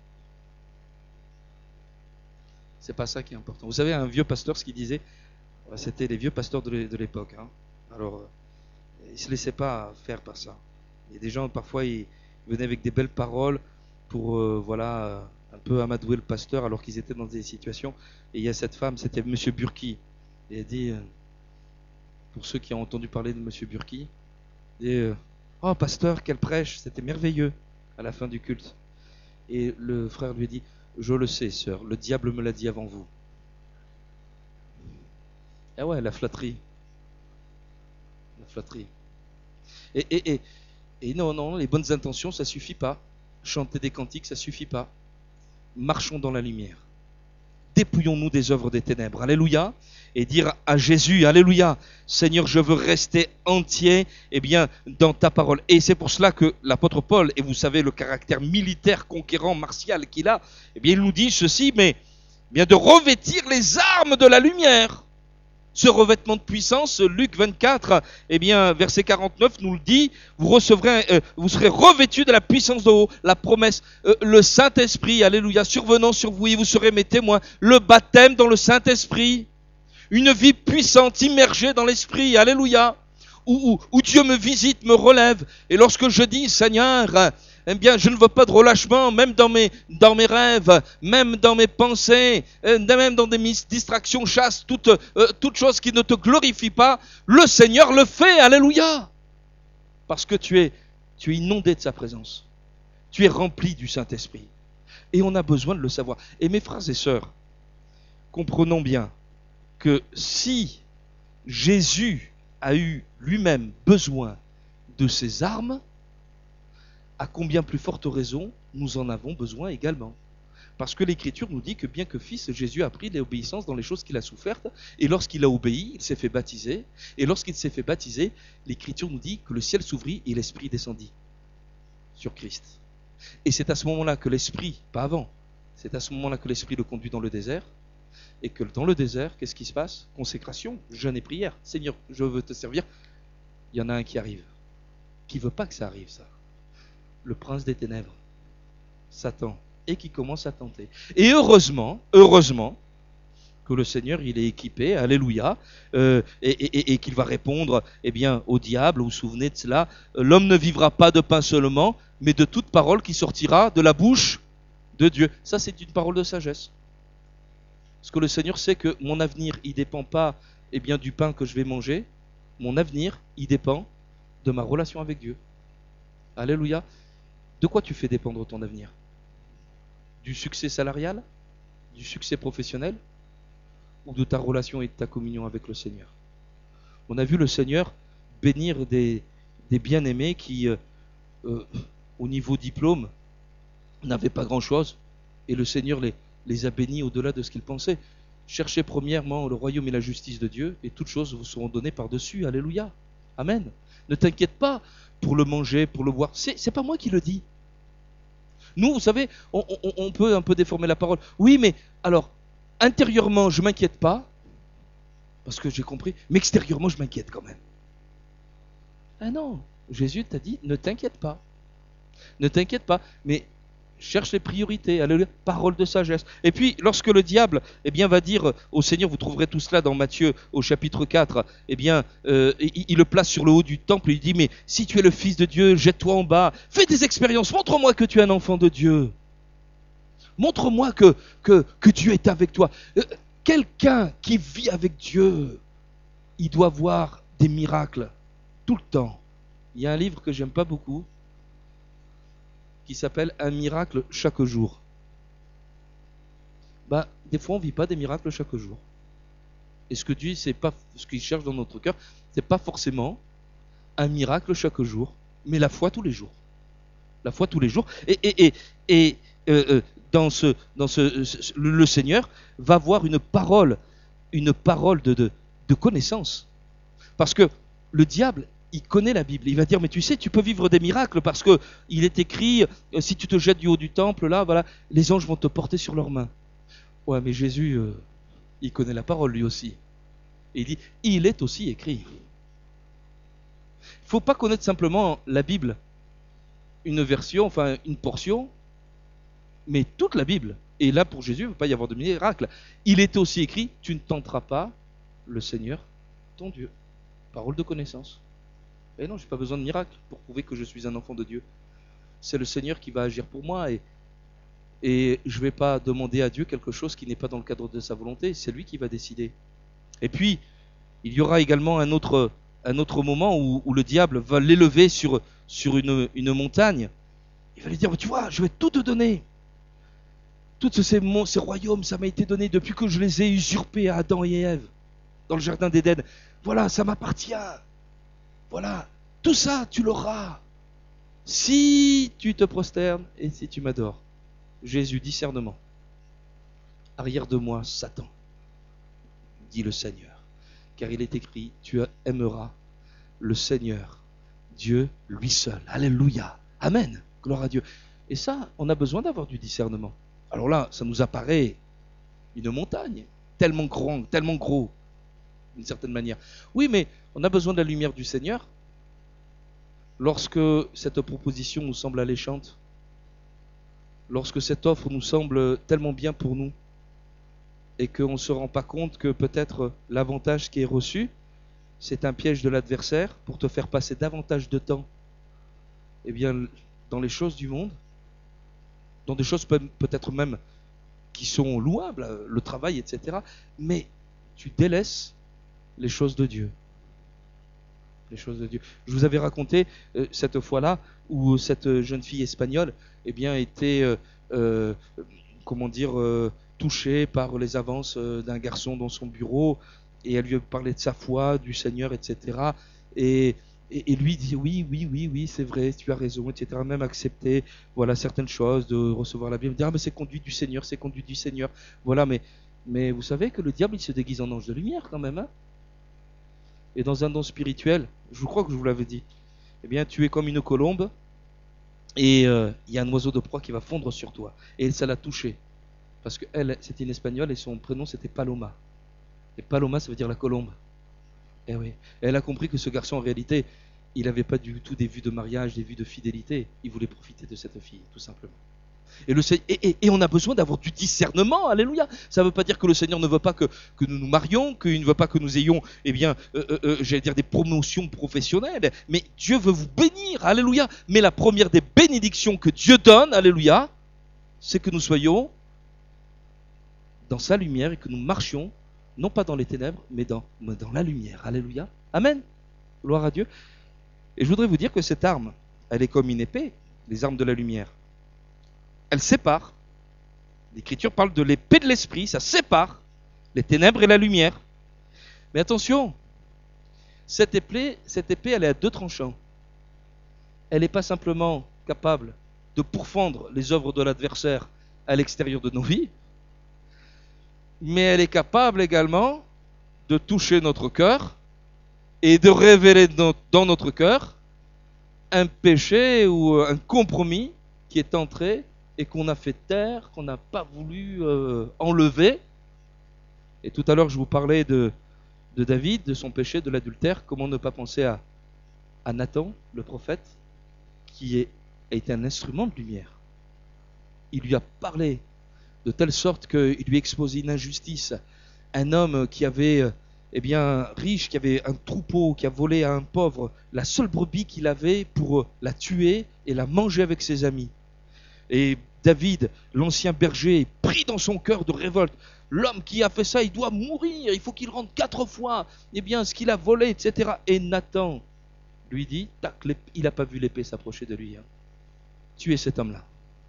C'est pas ça qui est important. Vous savez, un vieux pasteur, ce qu'il disait, c'était les vieux pasteurs de l'époque. Hein. Alors, ils ne se laissaient pas faire par ça. Il y a des gens, parfois, ils venaient avec des belles paroles pour, un peu amadouer le pasteur alors qu'ils étaient dans des situations. Et il y a cette femme, c'était M. Burki. Et elle dit, pour ceux qui ont entendu parler de M. Burki, oh, pasteur, quelle prêche, c'était merveilleux à la fin du culte. Et le frère lui dit, je le sais, sœur, le diable me l'a dit avant vous. Ah ouais, la flatterie. La flatterie. Et non, les bonnes intentions, ça suffit pas. Chanter des cantiques, ça suffit pas. Marchons dans la lumière. Dépouillons-nous des œuvres des ténèbres. Alléluia. Et dire à Jésus, alléluia, Seigneur, je veux rester entier, dans ta parole. Et c'est pour cela que l'apôtre Paul, et vous savez le caractère militaire, conquérant, martial qu'il a, il nous dit ceci, mais de revêtir les armes de la lumière. Ce revêtement de puissance, Luc 24, verset 49 nous le dit, vous serez revêtus de la puissance de haut, la promesse, le Saint-Esprit, alléluia, survenant sur vous, et vous serez mes témoins, le baptême dans le Saint-Esprit, une vie puissante, immergée dans l'Esprit, alléluia, où Dieu me visite, me relève, et lorsque je dis, Seigneur, je ne veux pas de relâchement, même dans mes rêves, même dans mes pensées, même dans des distractions, chasse toute chose qui ne te glorifie pas, le Seigneur le fait, alléluia, parce que tu es inondé de sa présence, tu es rempli du Saint-Esprit, et on a besoin de le savoir. Et mes frères et sœurs, comprenons bien que si Jésus a eu lui-même besoin de ces armes, à combien plus forte raison nous en avons besoin également. Parce que l'Écriture nous dit que bien que fils, Jésus a pris l'obéissance dans les choses qu'il a souffertes, et lorsqu'il a obéi, il s'est fait baptiser, et lorsqu'il s'est fait baptiser, l'Écriture nous dit que le ciel s'ouvrit et l'Esprit descendit sur Christ. Et c'est à ce moment-là que l'Esprit, pas avant, c'est à ce moment-là que l'Esprit le conduit dans le désert, et que dans le désert, qu'est-ce qui se passe? Consécration, jeûne et prière. Seigneur, je veux te servir. Il y en a un qui arrive, qui ne veut pas que ça arrive, ça. Le prince des ténèbres, Satan, et qui commence à tenter. Et heureusement que le Seigneur, il est équipé, alléluia, et qu'il va répondre, au diable. Vous vous souvenez de cela, l'homme ne vivra pas de pain seulement, mais de toute parole qui sortira de la bouche de Dieu. Ça, c'est une parole de sagesse. Parce que le Seigneur sait que mon avenir, il ne dépend pas du pain que je vais manger. Mon avenir, il dépend de ma relation avec Dieu. Alléluia. De quoi tu fais dépendre ton avenir? Du succès salarial? Du succès professionnel? Ou de ta relation et de ta communion avec le Seigneur? On a vu le Seigneur bénir des bien-aimés qui, au niveau diplôme, n'avaient pas grand-chose. Et le Seigneur les a bénis au-delà de ce qu'ils pensaient. Cherchez premièrement le royaume et la justice de Dieu, et toutes choses vous seront données par-dessus. Alléluia. Amen. Ne t'inquiète pas pour le manger, pour le boire. C'est pas moi qui le dis. Nous, vous savez, on peut un peu déformer la parole. Oui, mais alors, intérieurement, je ne m'inquiète pas, parce que j'ai compris, mais extérieurement, je m'inquiète quand même. Ah non, Jésus t'a dit, ne t'inquiète pas. Ne t'inquiète pas, mais cherche les priorités, alléluia, parole de sagesse. Et puis, lorsque le diable va dire au Seigneur, vous trouverez tout cela dans Matthieu au chapitre 4, il le place sur le haut du temple, il dit, mais si tu es le Fils de Dieu, jette-toi en bas, fais des expériences, montre-moi que tu es un enfant de Dieu. Montre-moi que Dieu est avec toi. Quelqu'un qui vit avec Dieu, il doit voir des miracles tout le temps. Il y a un livre que j'aime pas beaucoup, qui s'appelle Un miracle chaque jour. Des fois, on ne vit pas des miracles chaque jour. Et ce que Dieu, c'est pas ce qu'il cherche dans notre cœur, c'est pas forcément un miracle chaque jour, mais la foi tous les jours. La foi tous les jours. Le Seigneur va avoir une parole de connaissance. Parce que le diable, il connaît la Bible. Il va dire, mais tu sais, tu peux vivre des miracles parce que il est écrit, si tu te jettes du haut du temple, là, voilà, les anges vont te porter sur leurs mains. Ouais, mais Jésus, il connaît la parole lui aussi. Et il dit, il est aussi écrit. Il ne faut pas connaître simplement la Bible, une version, enfin une portion, mais toute la Bible. Et là, pour Jésus, il ne va pas y avoir de miracle. Il est aussi écrit, tu ne tenteras pas le Seigneur, ton Dieu. Parole de connaissance. Et non, je n'ai pas besoin de miracle pour prouver que je suis un enfant de Dieu. C'est le Seigneur qui va agir pour moi et je ne vais pas demander à Dieu quelque chose qui n'est pas dans le cadre de sa volonté. C'est lui qui va décider. Et puis, il y aura également un autre moment où le diable va l'élever sur une montagne. Il va lui dire, tu vois, je vais tout te donner. Tous ces royaumes, ça m'a été donné depuis que je les ai usurpés à Adam et Ève dans le jardin d'Éden. Voilà, ça m'appartient. Voilà, tout ça, tu l'auras. Si tu te prosternes et si tu m'adores. Jésus, discernement. Arrière de moi, Satan, dit le Seigneur. Car il est écrit, tu aimeras le Seigneur, Dieu lui seul. Alléluia. Amen. Gloire à Dieu. Et ça, on a besoin d'avoir du discernement. Alors là, ça nous apparaît une montagne, tellement grande, tellement gros, d'une certaine manière. Oui, mais on a besoin de la lumière du Seigneur. Lorsque cette proposition nous semble alléchante, lorsque cette offre nous semble tellement bien pour nous, et qu'on ne se rend pas compte que peut-être l'avantage qui est reçu, c'est un piège de l'adversaire pour te faire passer davantage de temps dans les choses du monde, dans des choses peut-être même qui sont louables, le travail, etc. Mais tu délaisses les choses de Dieu. Les choses de Dieu. Je vous avais raconté cette fois-là où cette jeune fille espagnole était touchée par les avances d'un garçon dans son bureau et elle lui parlait de sa foi, du Seigneur, etc. Et lui dit oui, c'est vrai, tu as raison, etc. Même accepter certaines choses, de recevoir la Bible, dire mais c'est conduit du Seigneur, c'est conduit du Seigneur. Voilà, mais vous savez que le diable il se déguise en ange de lumière quand même, hein. Et dans un don spirituel, je crois que je vous l'avais dit, tu es comme une colombe et il y a un oiseau de proie qui va fondre sur toi. Et ça l'a touchée. Parce qu'elle, c'était une espagnole et son prénom c'était Paloma. Et Paloma, ça veut dire la colombe. Et oui. Et elle a compris que ce garçon, en réalité, il n'avait pas du tout des vues de mariage, des vues de fidélité. Il voulait profiter de cette fille, tout simplement. Et on a besoin d'avoir du discernement, alléluia. Ça ne veut pas dire que le Seigneur ne veut pas que nous nous marions, qu'il ne veut pas que nous ayons, des promotions professionnelles. Mais Dieu veut vous bénir, alléluia. Mais la première des bénédictions que Dieu donne, alléluia, c'est que nous soyons dans sa lumière et que nous marchions, non pas dans les ténèbres, mais dans la lumière, alléluia. Amen. Gloire à Dieu. Et je voudrais vous dire que cette arme, elle est comme une épée, les armes de la lumière. Elle sépare. L'Écriture parle de l'épée de l'esprit, ça sépare les ténèbres et la lumière. Mais attention, cette épée, elle est à deux tranchants. Elle n'est pas simplement capable de pourfendre les œuvres de l'adversaire à l'extérieur de nos vies, mais elle est capable également de toucher notre cœur et de révéler dans notre cœur un péché ou un compromis qui est entré et qu'on a fait taire, qu'on n'a pas voulu enlever. Et tout à l'heure, je vous parlais de David, de son péché, de l'adultère. Comment ne pas penser à Nathan, le prophète, qui a été un instrument de lumière. il lui a parlé de telle sorte qu'il lui exposait une injustice. Un homme qui avait, riche, qui avait un troupeau, qui a volé à un pauvre la seule brebis qu'il avait pour la tuer et la manger avec ses amis. Et David, l'ancien berger, est pris dans son cœur de révolte. L'homme qui a fait ça, il doit mourir, il faut qu'il rende 4 fois ce qu'il a volé, etc. Et Nathan lui dit, tac, il n'a pas vu l'épée s'approcher de lui. Tuez cet homme-là.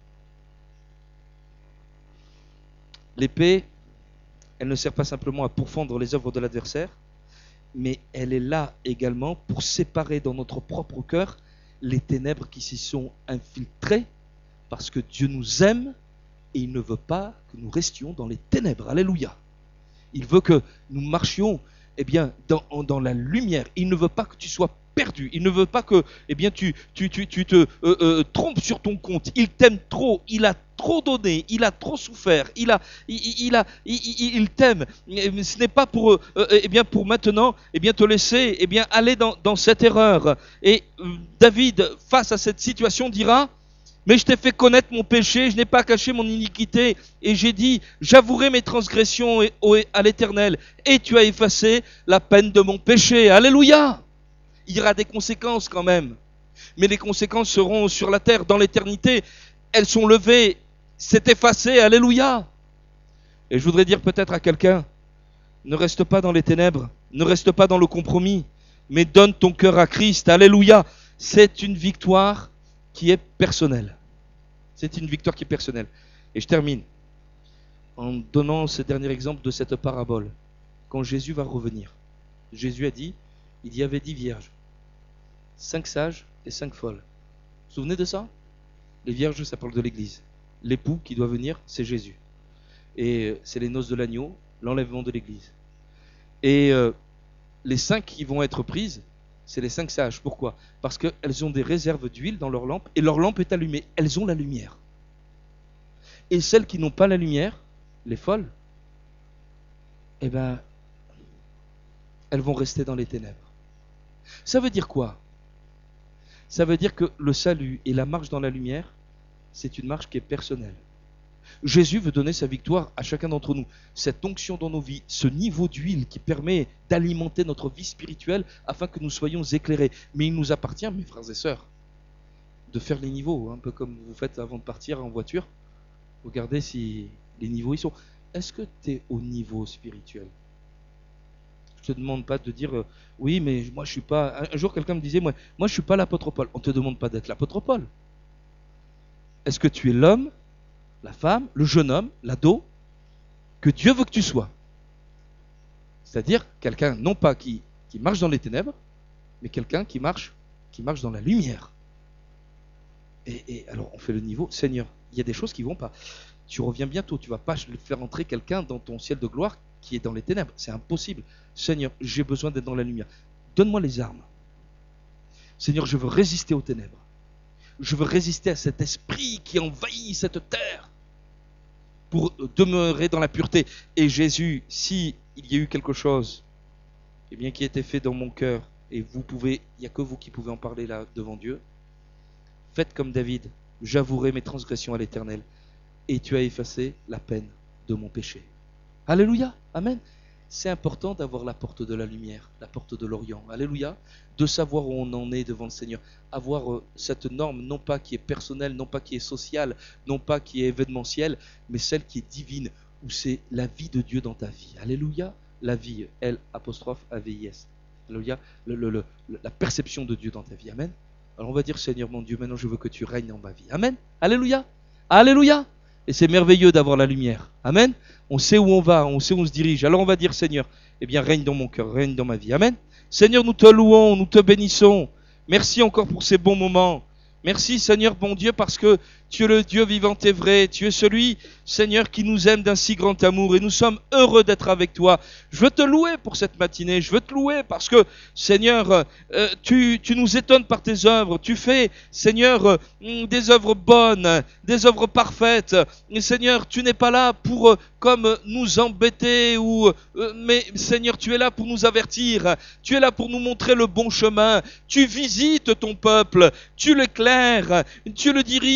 L'épée, elle ne sert pas simplement à pourfendre les œuvres de l'adversaire, mais elle est là également pour séparer dans notre propre cœur les ténèbres qui s'y sont infiltrées, parce que Dieu nous aime et il ne veut pas que nous restions dans les ténèbres. Alléluia. Il veut que nous marchions dans la lumière. Il ne veut pas que tu sois perdu. Il ne veut pas que tu te trompes sur ton compte. Il t'aime trop. Il a trop donné. Il a trop souffert. Il t'aime. Ce n'est pas pour maintenant te laisser aller dans cette erreur. Et David, face à cette situation, dira: mais je t'ai fait connaître mon péché, je n'ai pas caché mon iniquité, et j'ai dit, j'avouerai mes transgressions à l'Éternel, et tu as effacé la peine de mon péché. Alléluia! Il y aura des conséquences quand même, mais les conséquences seront sur la terre, dans l'éternité. Elles sont levées, c'est effacé. Alléluia! Et je voudrais dire peut-être à quelqu'un, ne reste pas dans les ténèbres, ne reste pas dans le compromis, mais donne ton cœur à Christ. Alléluia! C'est une victoire qui est personnelle. C'est une victoire qui est personnelle. Et je termine en donnant ce dernier exemple de cette parabole. Quand Jésus va revenir, Jésus a dit, il y avait 10 vierges, 5 sages et 5 folles. Vous vous souvenez de ça? Les vierges, ça parle de l'Église. L'époux qui doit venir, c'est Jésus. Et c'est les noces de l'agneau, l'enlèvement de l'Église. Et les 5 qui vont être prises, c'est les 5 sages. Pourquoi? Parce qu'elles ont des réserves d'huile dans leur lampe et leur lampe est allumée. Elles ont la lumière. Et celles qui n'ont pas la lumière, les folles, elles vont rester dans les ténèbres. Ça veut dire quoi? Ça veut dire que le salut et la marche dans la lumière, c'est une marche qui est personnelle. Jésus veut donner sa victoire à chacun d'entre nous. Cette onction dans nos vies, ce niveau d'huile qui permet d'alimenter notre vie spirituelle afin que nous soyons éclairés. Mais il nous appartient, mes frères et sœurs, de faire les niveaux, un peu comme vous faites avant de partir en voiture. Regardez si les niveaux y sont. Est-ce que tu es au niveau spirituel? Je ne te demande pas de dire oui, mais moi je suis pas. Un jour quelqu'un me disait moi je suis pas l'apôtre Paul. On ne te demande pas d'être l'apôtre Paul. Est-ce que tu es l'homme, la femme, le jeune homme, l'ado, que Dieu veut que tu sois? C'est-à-dire quelqu'un non pas qui marche dans les ténèbres, mais quelqu'un qui marche dans la lumière. Et alors on fait le niveau. Seigneur, il y a des choses qui ne vont pas. Tu reviens bientôt, tu ne vas pas faire entrer quelqu'un dans ton ciel de gloire qui est dans les ténèbres. C'est impossible. Seigneur, j'ai besoin d'être dans la lumière. Donne-moi les armes. Seigneur, je veux résister aux ténèbres. Je veux résister à cet esprit qui envahit cette terre pour demeurer dans la pureté. Et Jésus, si il y a eu quelque chose qui a été fait dans mon cœur, et il n'y a que vous qui pouvez en parler là devant Dieu, faites comme David, j'avouerai mes transgressions à l'Éternel, et tu as effacé la peine de mon péché. Alléluia, amen. C'est important d'avoir la porte de la lumière, la porte de l'Orient. Alléluia. De savoir où on en est devant le Seigneur. Avoir cette norme, non pas qui est personnelle, non pas qui est sociale, non pas qui est événementielle, mais celle qui est divine, où c'est la vie de Dieu dans ta vie. Alléluia. La vie, L'-A-V-I-S. Alléluia. La perception de Dieu dans ta vie. Amen. Alors on va dire, Seigneur mon Dieu, maintenant je veux que tu règnes dans ma vie. Amen. Alléluia. Alléluia. Et c'est merveilleux d'avoir la lumière. Amen. On sait où on va, on sait où on se dirige. Alors on va dire, Seigneur, règne dans mon cœur, règne dans ma vie. Amen. Seigneur, nous te louons, nous te bénissons. Merci encore pour ces bons moments. Merci, Seigneur, bon Dieu, parce que tu es le Dieu vivant et vrai. Tu es celui, Seigneur, qui nous aime d'un si grand amour. Et nous sommes heureux d'être avec toi. Je veux te louer pour cette matinée. Je veux te louer parce que, Seigneur, tu nous étonnes par tes œuvres. Tu fais, Seigneur, des œuvres bonnes, des œuvres parfaites. Et Seigneur, tu n'es pas là pour comme nous embêter mais Seigneur, tu es là pour nous avertir. Tu es là pour nous montrer le bon chemin. Tu visites ton peuple. Tu l'éclaires. Tu le diriges.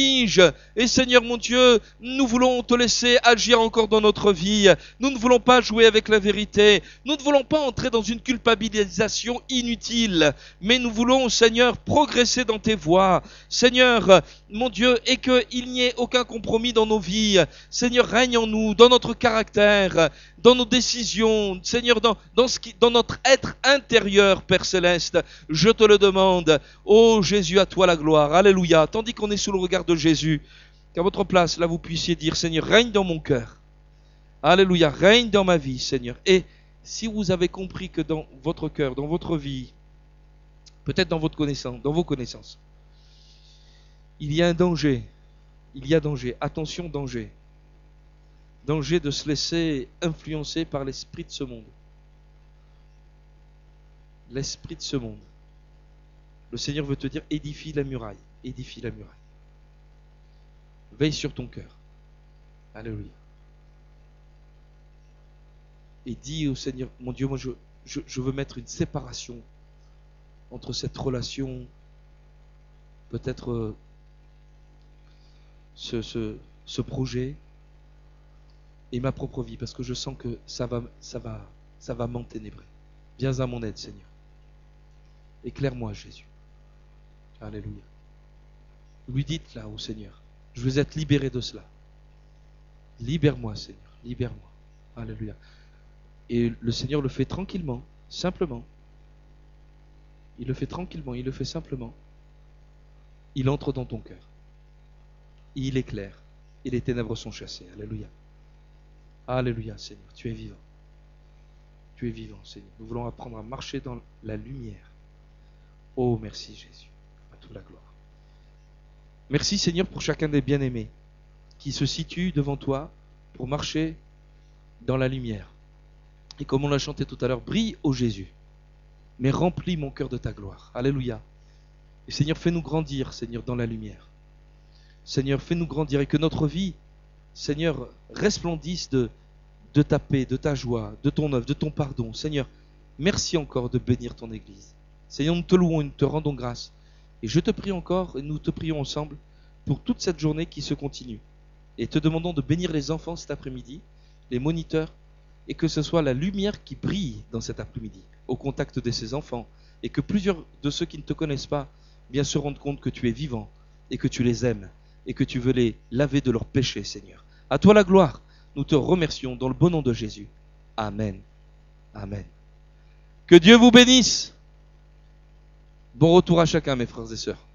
Et Seigneur mon Dieu, nous voulons te laisser agir encore dans notre vie. Nous ne voulons pas jouer avec la vérité. Nous ne voulons pas entrer dans une culpabilisation inutile. Mais nous voulons, Seigneur, progresser dans tes voies. Seigneur, mon Dieu, et qu'il n'y ait aucun compromis dans nos vies. Seigneur, règne en nous, dans notre caractère, dans nos décisions. Seigneur, dans notre être intérieur, Père Céleste. Je te le demande. Oh Jésus, à toi la gloire. Alléluia. Tandis qu'on est sous le regard de Jésus, qu'à votre place, là, vous puissiez dire, Seigneur, règne dans mon cœur. Alléluia. Règne dans ma vie, Seigneur. Et si vous avez compris que dans votre cœur, dans votre vie, peut-être dans votre connaissance, dans vos connaissances, il y a un danger. Il y a danger. Attention, danger. Danger de se laisser influencer par l'esprit de ce monde. L'esprit de ce monde. Le Seigneur veut te dire, édifie la muraille. Édifie la muraille. Veille sur ton cœur. Alléluia. Et dis au Seigneur, mon Dieu, moi je veux mettre une séparation entre cette relation, peut-être ce projet et ma propre vie, parce que je sens que ça va m'enténébrer. Viens à mon aide, Seigneur. Éclaire-moi, Jésus. Alléluia. Lui dites là au Seigneur, je veux être libéré de cela. Libère-moi, Seigneur, libère-moi. Alléluia. Et le Seigneur le fait tranquillement, simplement. Il le fait tranquillement, il le fait simplement. Il entre dans ton cœur. Il éclaire. Et les ténèbres sont chassées. Alléluia. Alléluia, Seigneur. Tu es vivant. Tu es vivant, Seigneur. Nous voulons apprendre à marcher dans la lumière. Oh, merci, Jésus. À toute la gloire. Merci, Seigneur, pour chacun des bien-aimés qui se situent devant toi pour marcher dans la lumière. Et comme on l'a chanté tout à l'heure, brille, ô Jésus, mais remplis mon cœur de ta gloire. Alléluia. Et Seigneur, fais-nous grandir, Seigneur, dans la lumière. Seigneur, fais-nous grandir et que notre vie, Seigneur, resplendisse de ta paix, de ta joie, de ton œuvre, de ton pardon. Seigneur, merci encore de bénir ton Église. Seigneur, nous te louons et nous te rendons grâce. Et je te prie encore, et nous te prions ensemble, pour toute cette journée qui se continue. Et te demandons de bénir les enfants cet après-midi, les moniteurs, et que ce soit la lumière qui brille dans cet après-midi, au contact de ces enfants, et que plusieurs de ceux qui ne te connaissent pas, bien se rendent compte que tu es vivant, et que tu les aimes, et que tu veux les laver de leurs péchés, Seigneur. À toi la gloire, nous te remercions dans le bon nom de Jésus. Amen. Amen. Que Dieu vous bénisse. Bon retour à chacun, mes frères et sœurs.